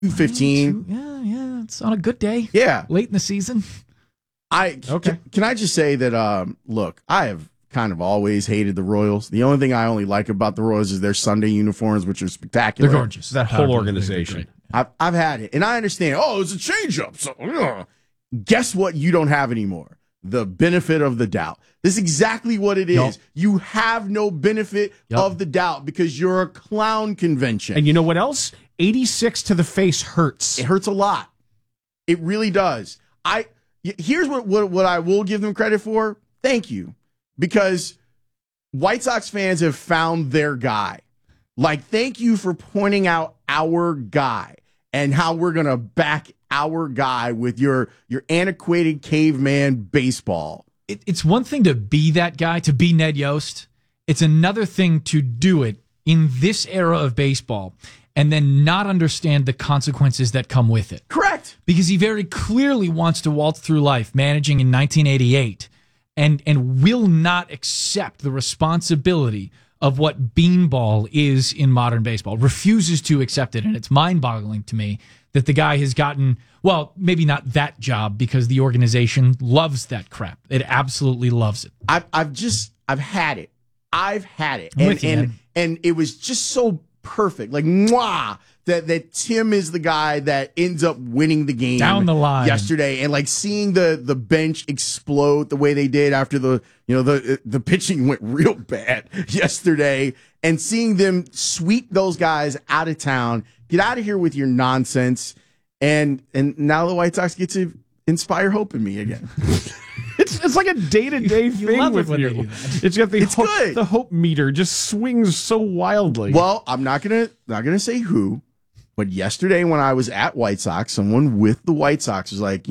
215. Yeah, it's on a good day. Yeah. Late in the season. Can I just say that, look, I have kind of always hated the Royals. The only thing I only like about the Royals is their Sunday uniforms, which are spectacular. They're gorgeous. That whole organization. I've had it, and I understand. Oh, it's a change-up. So, guess what you don't have anymore? The benefit of the doubt. This is exactly what it is. Nope. You have no benefit of the doubt because you're a clown convention. And you know what else? 86 to the face hurts. It hurts a lot. It really does. Here's what I will give them credit for. Thank you. Because White Sox fans have found their guy. Like, thank you for pointing out our guy and how we're going to back our guy with your antiquated caveman baseball. It's one thing to be that guy, to be Ned Yost. It's another thing to do it in this era of baseball and then not understand the consequences that come with it. Correct. Because he very clearly wants to waltz through life managing in 1988 and will not accept the responsibility of what beanball is in modern baseball, refuses to accept it. And it's mind-boggling to me that the guy has gotten, well, maybe not that job because the organization loves that crap. It absolutely loves it. I've had it. I've had it. I'm with you, and it was just so perfect. Like, mwah, that Tim is the guy that ends up winning the game down the line yesterday, and like seeing the bench explode the way they did after the pitching went real bad yesterday, and seeing them sweep those guys out of town, get out of here with your nonsense, and now the White Sox get to inspire hope in me again. It's like a day-to-day thing with you. It's got the hope meter just swings so wildly. Well, I'm not gonna say who, but yesterday when I was at White Sox, someone with the White Sox was like,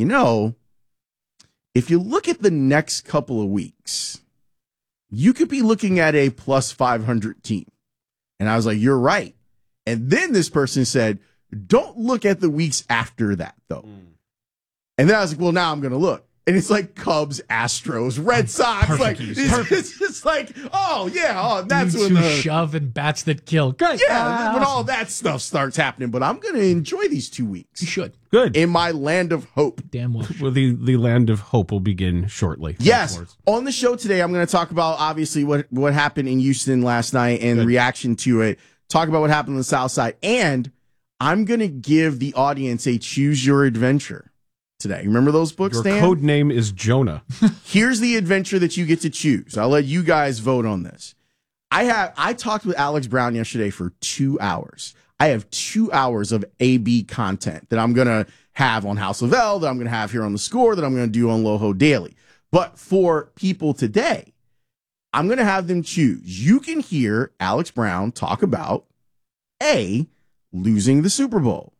if you look at the next couple of weeks, you could be looking at a plus 500 team. And I was like, you're right. And then this person said, don't look at the weeks after that, though. And then I was like, well, now I'm going to look. And it's like Cubs, Astros, Red Sox. Perfect. Like it's just like, that's Dudes when who the shove and bats that kill. Good. when all that stuff starts happening. But I'm going to enjoy these 2 weeks. You should. Good. In my land of hope. Damn well. Well, the land of hope will begin shortly. Yes. On the show today, I'm going to talk about obviously what happened in Houston last night and the reaction to it. Talk about what happened on the South Side, and I'm going to give the audience a choose your adventure today. Remember those books, Your Dan? code name is Jonah. Here's the adventure that you get to choose. I'll let you guys vote on this. I talked with Alex Brown yesterday for 2 hours. I have 2 hours of AB content that I'm going to have on House of L, that I'm going to have here on The Score, that I'm going to do on Loho Daily. But for people today, I'm going to have them choose. You can hear Alex Brown talk about A, losing the Super Bowl,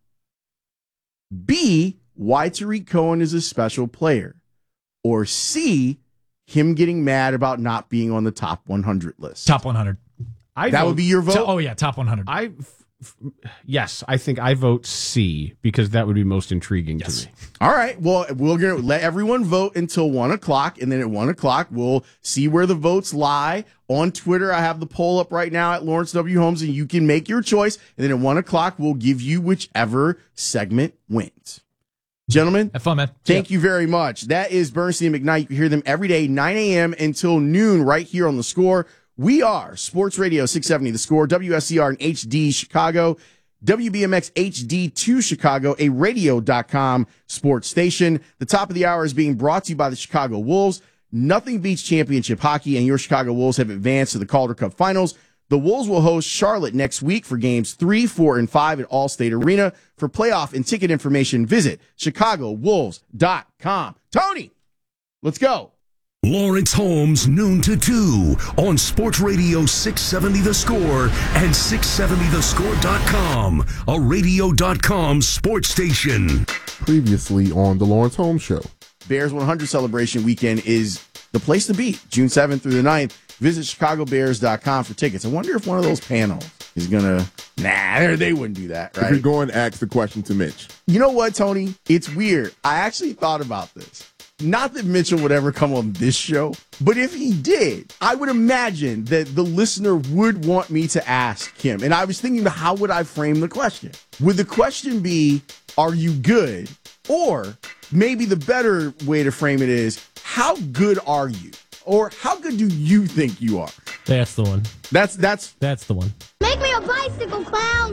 B, why Tariq Cohen is a special player, or C, him getting mad about not being on the top 100 list. Top 100. That would be your vote? Top 100. Yes, I think I vote C because that would be most intriguing to me. All right. Well, we're going to let everyone vote until 1 o'clock, and then at 1 o'clock, we'll see where the votes lie. On Twitter, I have the poll up right now at Lawrence W. Holmes, and you can make your choice. And then at 1 o'clock, we'll give you whichever segment wins. Gentlemen, have fun, man. Thank you very much. That is Bernstein and McKnight. You can hear them every day, 9 a.m. until noon, right here on The Score. We are Sports Radio 670 The Score, WSCR in HD Chicago, WBMX HD2 Chicago, a radio.com sports station. The top of the hour is being brought to you by the Chicago Wolves. Nothing beats championship hockey, and your Chicago Wolves have advanced to the Calder Cup Finals. The Wolves will host Charlotte next week for games 3, 4, and 5 at Allstate Arena. For playoff and ticket information, visit ChicagoWolves.com. Tony, let's go. Lawrence Holmes, noon to 2 on Sports Radio 670 The Score and 670thescore.com, a radio.com sports station. Previously on The Lawrence Holmes Show. Bears 100 celebration weekend is the place to be, June 7th through the 9th. Visit ChicagoBears.com for tickets. I wonder if one of those panels is going to... Nah, they wouldn't do that, right? If you're going to ask the question to Mitch. You know what, Tony? It's weird. I actually thought about this. Not that Mitchell would ever come on this show, but if he did, I would imagine that the listener would want me to ask him. And I was thinking, how would I frame the question? Would the question be, are you good? Or maybe the better way to frame it is, how good are you? Or how good do you think you are? That's the one. That's the one. Make me a bicycle clown.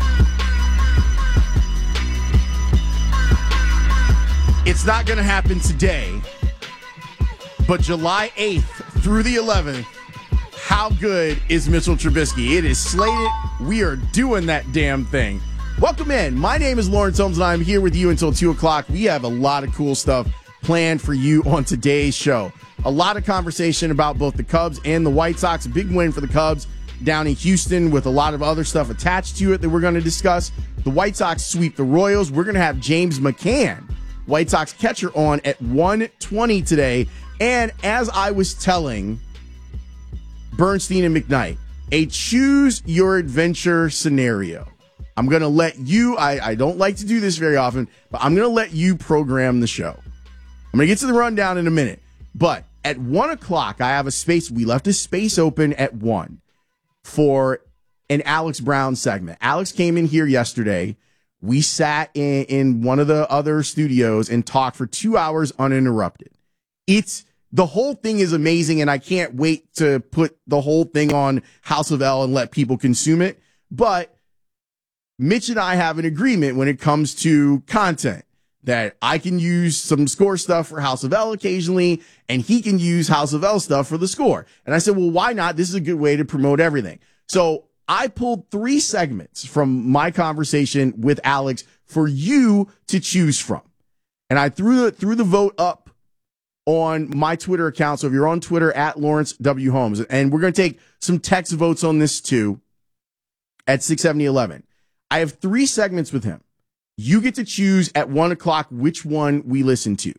It's not going to happen today, but July 8th through the 11th, how good is Mitchell Trubisky? It is slated. We are doing that damn thing. Welcome in. My name is Lawrence Holmes, and I'm here with you until 2 o'clock. We have a lot of cool stuff planned for you on today's show. A lot of conversation about both the Cubs and the White Sox. A big win for the Cubs down in Houston with a lot of other stuff attached to it that we're going to discuss. The White Sox sweep the Royals. We're going to have James McCann, White Sox catcher, on at 1:20 today. And as I was telling Bernstein and McKnight, a choose your adventure scenario. I'm going to let you, I don't like to do this very often, but I'm going to let you program the show. I'm going to get to the rundown in a minute. But at 1 o'clock, I have a space. We left a space open at 1 for an Alex Brown segment. Alex came in here yesterday. We sat in one of the other studios and talked for 2 hours uninterrupted. The whole thing is amazing, and I can't wait to put the whole thing on House of L and let people consume it. But Mitch and I have an agreement when it comes to content that I can use some Score stuff for House of L occasionally, and he can use House of L stuff for the Score. And I said, well, why not? This is a good way to promote everything. So I pulled 3 segments from my conversation with Alex for you to choose from. And I threw the vote up on my Twitter account. So if you're on Twitter, at Lawrence W. Holmes, and we're going to take some text votes on this too at 670-11. I have 3 segments with him. You get to choose at 1 o'clock which one we listen to.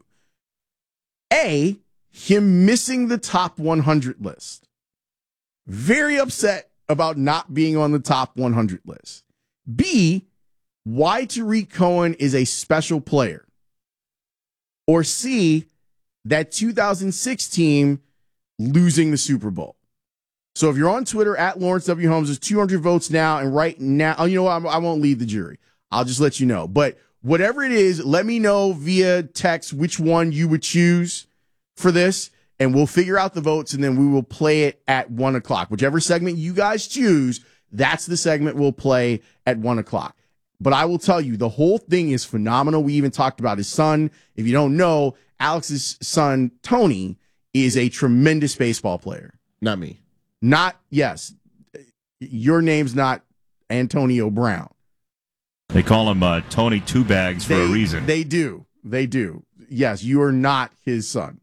A, him missing the top 100 list. Very upset about not being on the top 100 list. B, why Tariq Cohen is a special player. Or C, that 2006 team losing the Super Bowl. So if you're on Twitter, at Lawrence W. Holmes, there's 200 votes now. And right now, you know what? I won't lead the jury. I'll just let you know. But whatever it is, let me know via text which one you would choose for this. And we'll figure out the votes, and then we will play it at 1 o'clock. Whichever segment you guys choose, that's the segment we'll play at 1 o'clock. But I will tell you, the whole thing is phenomenal. We even talked about his son. If you don't know, Alex's son, Tony, is a tremendous baseball player. Not me. Yes. Your name's not Antonio Brown. They call him Tony Two Bags for a reason. They do. Yes, you are not his son.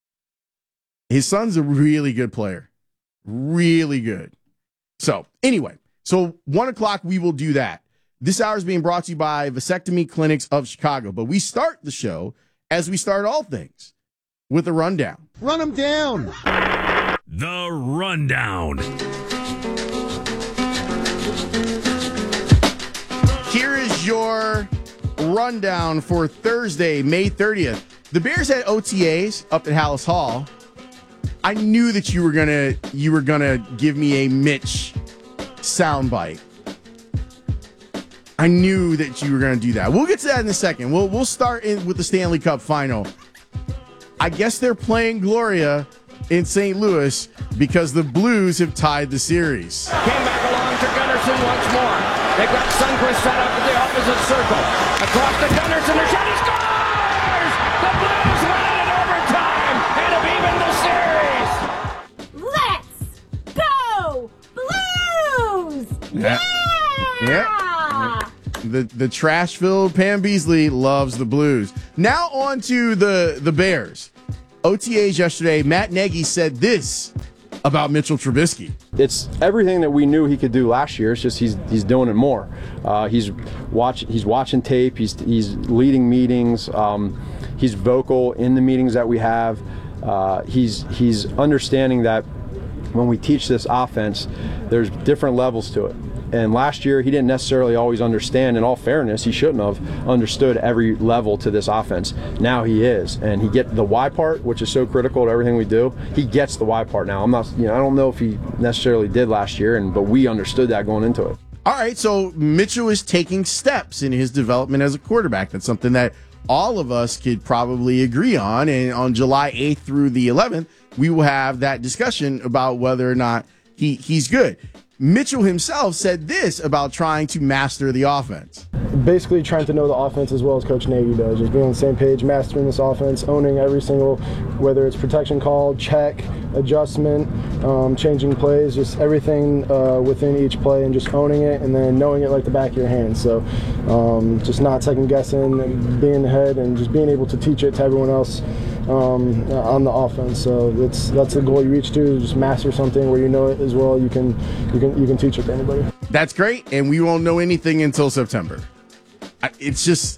His son's a really good player. Really good. So, anyway, 1 o'clock, we will do that. This hour is being brought to you by Vasectomy Clinics of Chicago. But we start the show, as we start all things, with a rundown. Run him down. The Rundown. Here is your rundown for Thursday, May 30th. The Bears had OTAs up at Hallis Hall. I knew that you were gonna give me a Mitch soundbite. I knew that you were gonna do that. We'll get to that in a second. We'll start with the Stanley Cup final. I guess they're playing Gloria in St. Louis because the Blues have tied the series. Came back along to Gunnarsson once more. They've got Sundqvist set up at the opposite circle. Across to Gunnarsson, the shot, he scores! The Blues win it in overtime and have evened the series. Let's go, Blues! Yeah! The trash-filled Pam Beasley loves the Blues. Now on to the Bears. OTAs yesterday, Matt Nagy said this about Mitchell Trubisky. It's everything that we knew he could do last year. It's just he's doing it more. He's watching tape. He's leading meetings. He's vocal in the meetings that we have. He's understanding that when we teach this offense, there's different levels to it. And last year, he didn't necessarily always understand. In all fairness, he shouldn't have understood every level to this offense. Now he is, and he gets the why part, which is so critical to everything we do. He gets the why part now. I'm not, I don't know if he necessarily did last year, but we understood that going into it. All right, so Mitchell is taking steps in his development as a quarterback. That's something that all of us could probably agree on. And on July 8th through the 11th, we will have that discussion about whether or not he's good. Mitchell himself said this about trying to master the offense. Basically trying to know the offense as well as Coach Nagy does. Just being on the same page, mastering this offense, owning every single, whether it's protection call, check, adjustment, changing plays, just everything within each play and just owning it and then knowing it like the back of your hand. So just not second guessing and being ahead and just being able to teach it to everyone else on the offense. So that's the goal you reach to, just master something where you know it as well. You can teach it to anybody. That's great, and we won't know anything until September. It's just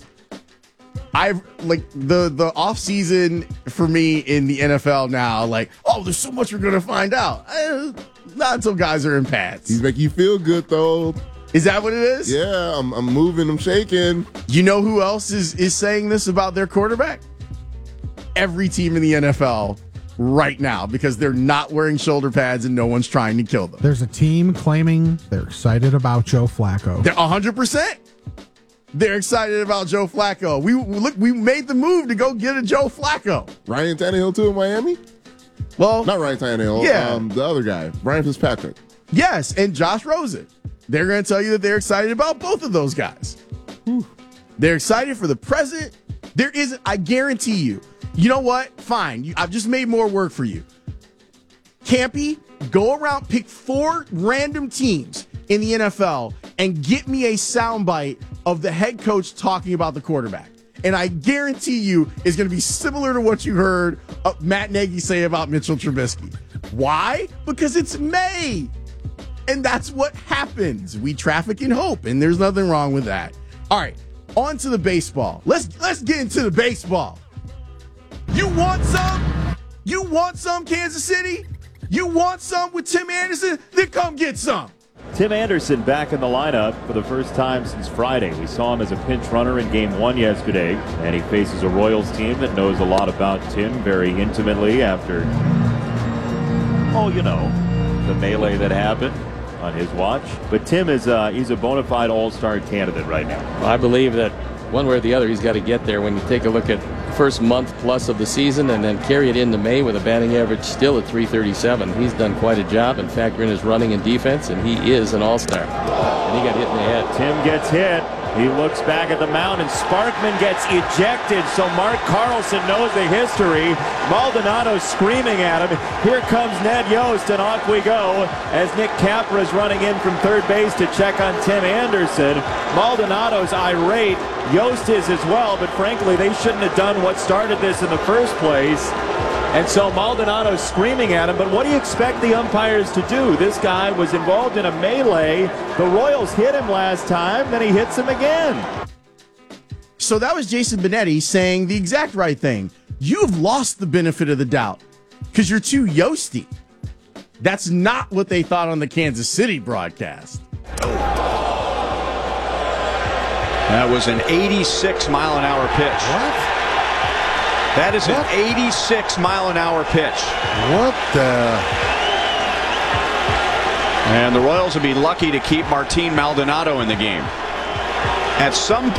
the off season for me in the NFL now. There's so much we're gonna find out. Not until guys are in pads. He's making you feel good though. Is that what it is? Yeah, I'm moving, I'm shaking. You know who else is saying this about their quarterback? Every team in the NFL right now, because they're not wearing shoulder pads and no one's trying to kill them. There's a team claiming they're excited about Joe Flacco. They're 100%. They're excited about Joe Flacco. We made the move to go get a Joe Flacco. Ryan Tannehill too in Miami? Well, not Ryan Tannehill. Yeah. The other guy, Ryan Fitzpatrick. Yes, and Josh Rosen. They're going to tell you that they're excited about both of those guys. Whew. They're excited for the present. There isn't, I guarantee you. You know what? Fine. I've just made more work for you. Campy, go around, pick 4 random teams in the NFL and get me a soundbite of the head coach talking about the quarterback. And I guarantee you it's going to be similar to what you heard Matt Nagy say about Mitchell Trubisky. Why? Because it's May. And that's what happens. We traffic in hope, and there's nothing wrong with that. All right, on to the baseball. Let's get into the baseball. You want some? You want some, Kansas City? You want some with Tim Anderson? Then come get some. Tim Anderson back in the lineup for the first time since Friday. We saw him as a pinch runner in Game 1 yesterday, and he faces a Royals team that knows a lot about Tim very intimately after, the melee that happened on his watch. But Tim is he's a bona fide all-star candidate right now. I believe that one way or the other he's got to get there. When you take a look at the first month plus of the season and then carry it into May with a batting average still at .337, he's done quite a job and factor in his running and defense, and he is an all-star. And he got hit in the head. Tim gets hit. He looks back at the mound, and Sparkman gets ejected, so Mark Carlson knows the history. Maldonado screaming at him. Here comes Ned Yost, and off we go as Nick Capra is running in from third base to check on Tim Anderson. Maldonado's irate. Yost is as well, but frankly, they shouldn't have done what started this in the first place. And so Maldonado's screaming at him, but what do you expect the umpires to do? This guy was involved in a melee. The Royals hit him last time, then he hits him again. So that was Jason Benetti saying the exact right thing. You've lost the benefit of the doubt because you're too Yosty. That's not what they thought on the Kansas City broadcast. That was an 86-mile-an-hour pitch. What? That is an 86-mile-an-hour pitch. What the? And the Royals will be lucky to keep Martin Maldonado in the game. At some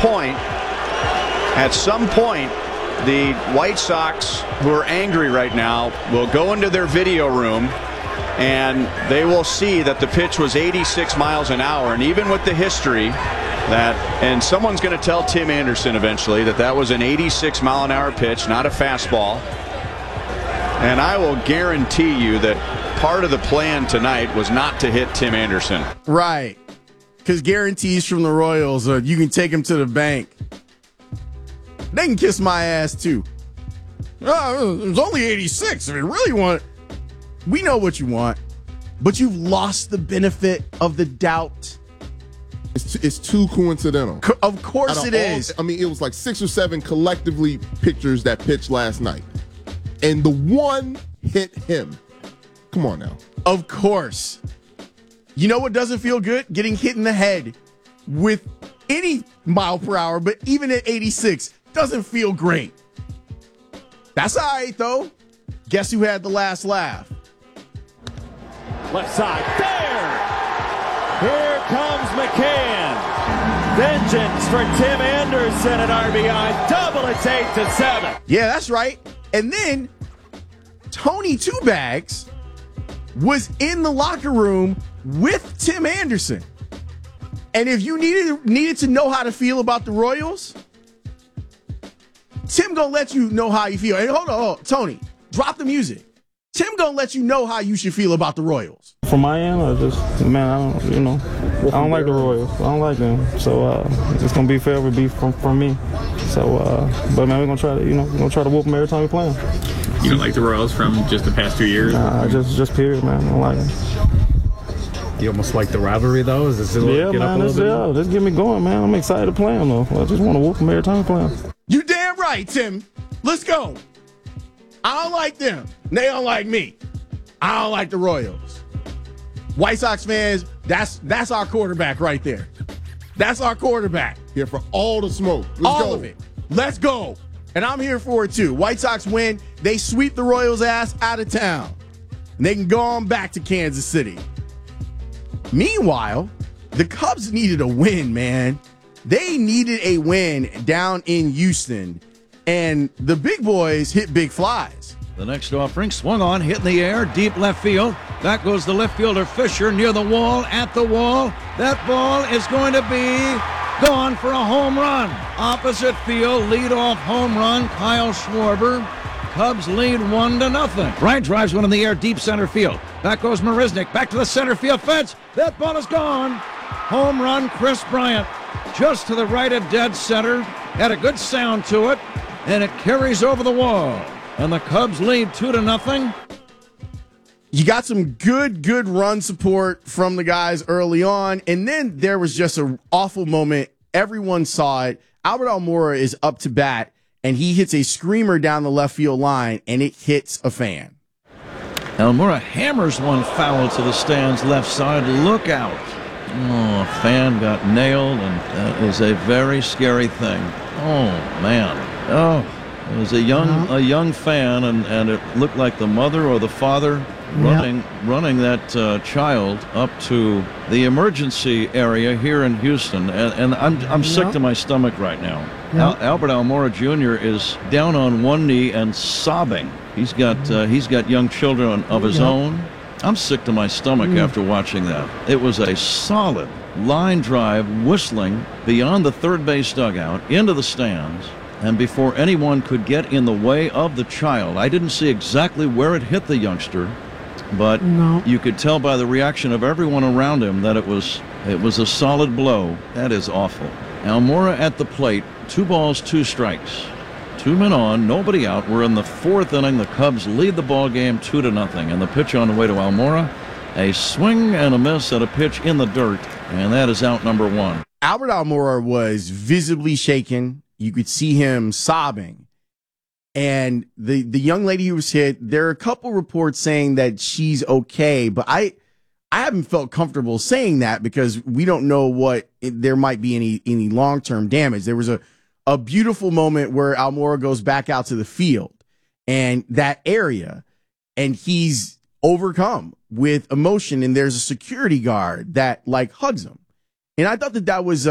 point, the White Sox, who are angry right now, will go into their video room and they will see that the pitch was 86 miles an hour. And even with the history, and someone's going to tell Tim Anderson eventually that was an 86-mile-an-hour pitch, not a fastball. And I will guarantee you that part of the plan tonight was not to hit Tim Anderson. Right. Because guarantees from the Royals, you can take him to the bank. They can kiss my ass, too. Oh, it was only 86. If you really want it. We know what you want. But you've lost the benefit of the doubt. It's too coincidental. Of course it is. I mean, it was like 6 or 7 collectively pitchers that pitched last night. And the one hit him. Come on now. Of course. You know what doesn't feel good? Getting hit in the head with any mile per hour, but even at 86, doesn't feel great. That's all right, though. Guess who had the last laugh? Left side, there! Here comes McCann. Vengeance for Tim Anderson at RBI. Double, it's 8-7. Yeah, that's right. And then Tony Two Bags was in the locker room with Tim Anderson. And if you needed to know how to feel about the Royals, Tim gonna let you know how you feel. And hold on, Tony, drop the music. Tim gonna let you know how you should feel about the Royals. From my end, I don't like the Royals. I don't like them. So it's gonna be forever be from me. So, but man, we're gonna try to, we're gonna try to whoop them every time we play them. You don't like the Royals from just the past 2 years? Just period, man. I don't like them. You almost like the rivalry, though? Is this let's get me going, man. I'm excited to play them, though. I just want to whoop them every time we play them. You damn right, Tim. Let's go. I don't like them. They don't like me. I don't like the Royals. White Sox fans, that's our quarterback right there. That's our quarterback. Here for all the smoke. Let's go. Of it. Let's go. And I'm here for it, too. White Sox win. They sweep the Royals' ass out of town. And they can go on back to Kansas City. Meanwhile, the Cubs needed a win, man. They needed a win down in Houston. And the big boys hit big flies. The next offering swung on, hit in the air, deep left field. Back goes the left fielder Fisher near the wall, at the wall. That ball is going to be gone for a home run. Opposite field, leadoff home run, Kyle Schwarber. Cubs lead 1-0. Bryant drives one in the air, deep center field. Back goes Marisnick, back to the center field fence. That ball is gone. Home run, Chris Bryant. Just to the right of dead center. Had a good sound to it, and it carries over the wall. And the Cubs lead 2-0. You got some good run support from the guys early on, and then there was just an awful moment. Everyone saw it. Albert Almora is up to bat, and he hits a screamer down the left field line, and it hits a fan. Almora hammers one foul to the stands left side. Look out. Oh, a fan got nailed, and that is a very scary thing. Oh, man. Oh, it was a young fan, and it looked like the mother or the father running that child up to the emergency area here in Houston, and I'm sick to my stomach right now. Albert Almora Jr. is down on one knee and sobbing. He's got young children of his own. I'm sick to my stomach after watching that. It was a solid line drive, whistling beyond the third base dugout into the stands. And before anyone could get in the way of the child, I didn't see exactly where it hit the youngster, but you could tell by the reaction of everyone around him that it was a solid blow. That is awful. Almora at the plate, 2 balls, 2 strikes. 2 men on, nobody out. We're in the 4th inning. The Cubs lead the ball game 2-0. And the pitch on the way to Almora, a swing and a miss at a pitch in the dirt, and that is out number 1. Albert Almora was visibly shaken. You could see him sobbing. And the young lady who was hit, there are a couple reports saying that she's okay, but I haven't felt comfortable saying that because we don't know what there might be any long-term damage. There was a beautiful moment where Almora goes back out to the field and that area, and he's overcome with emotion, and there's a security guard that hugs him. And I thought that was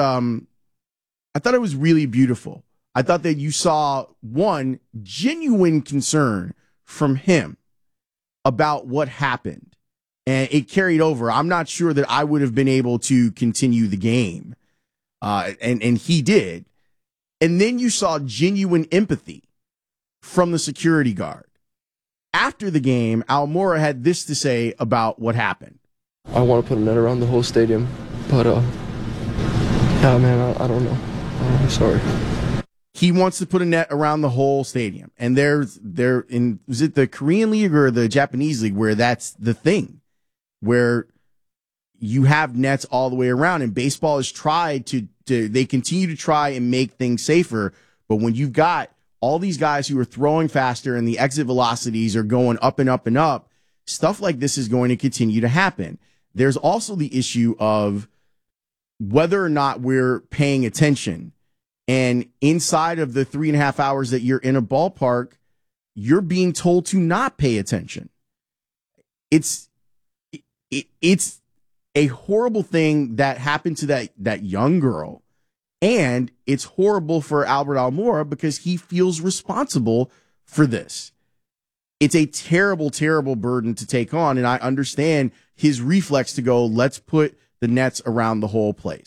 I thought it was really beautiful. I thought that you saw, one, genuine concern from him about what happened, and it carried over. I'm not sure that I would have been able to continue the game, and he did. And then you saw genuine empathy from the security guard. After the game, Almora had this to say about what happened. I want to put a net around the whole stadium, but yeah, man, I don't know. I'm sorry. He wants to put a net around the whole stadium. And was it the Korean League or the Japanese League where that's the thing, where you have nets all the way around, and baseball has tried they continue to try and make things safer. But when you've got all these guys who are throwing faster and the exit velocities are going up and up and up, stuff like this is going to continue to happen. there's also the issue of whether or not we're paying attention. And inside of the 3.5 hours that you're in a ballpark, you're being told to not pay attention. It's a horrible thing that happened to that young girl. And it's horrible for Albert Almora because he feels responsible for this. It's a terrible, terrible burden to take on. And I understand his reflex to go, let's put the nets around the whole place.